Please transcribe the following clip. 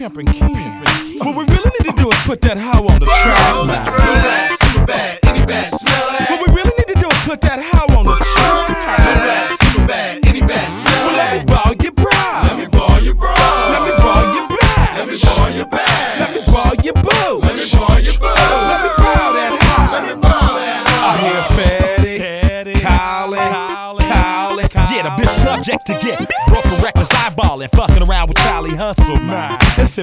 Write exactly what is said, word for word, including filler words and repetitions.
Pimpin' King. What we really need to do is put that hoe on the track, man. Relax, super bad, any bad smell it. What we really need to do is put that hoe on the track. Relax, super bad, any bad smell Well, let me it. borrow your bra. Let me borrow your bra. Let me borrow your bag. Let me borrow your bag. Let me borrow your boo. Let me borrow your boo. Let me borrow that hoe. Let me borrow that I hear Fetty, Cowlin, Cowlin. Yeah, the bitch subject to get broken, reckless eyeballing, fucking around with Charlie Hustle, man.